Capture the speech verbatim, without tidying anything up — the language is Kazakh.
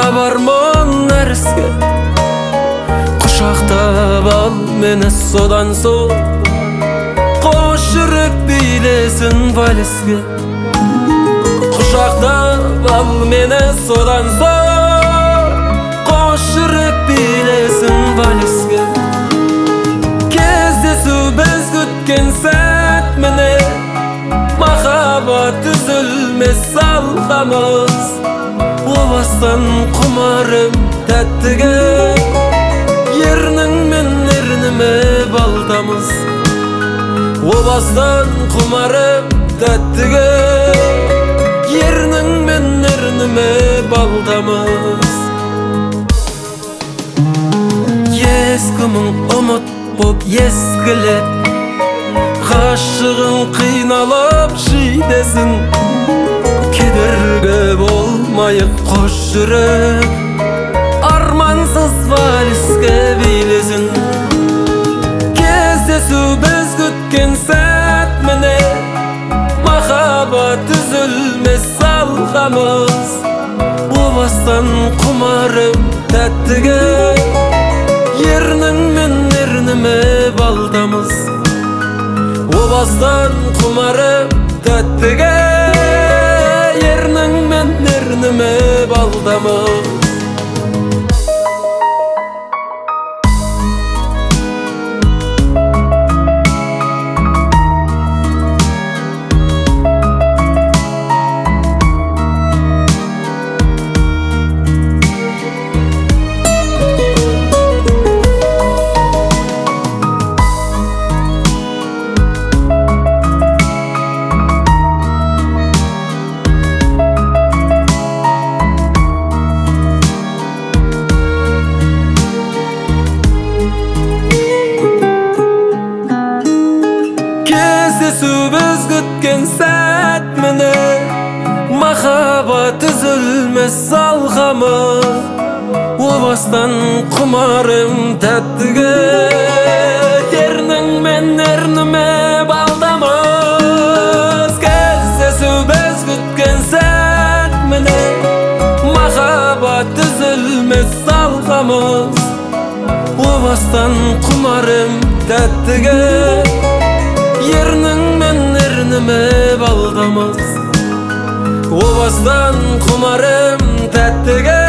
бармон нәрске, құшақтап ал мені содан соң, қош жүрек билесін вальске. Құшақтап ал мені содан соң, қош жүрек билесін вальске. Кездесу біз күткен сәт міне, махаббат үзілмес алғамыз. О бастан құмарым тәттіге, ернің мен ерніме балтамыз. О бастан құмарым тәттіге, ернің мен ерніме балтамыз. Ескі мұң ұмыт боп ескіле, ғашығың қиналып жидесін. Кедергі болмайық қош жүрек, армансыз вальске билесін. Кездесу біз күткен сәт міне, махаббат үзілмес алғамыз. О бастан құмарым тәттіге, ернің мен ерніме балтамыз. О бастан құмарым тәттіге, ернің мен ерніме балтамыз. Кездесу біз күткен сәт міне, махаббат үзілмес алғамыз. О бастан құмарым тәттіге, ернің мен ерніме балтамыз. Кездесу біз күткен сәт міне, махаббат үзілмес алғамыз. О бастан құмарым тәттіге, ернің мен ерніме балтамыз. О бастан құмарым тәттіге,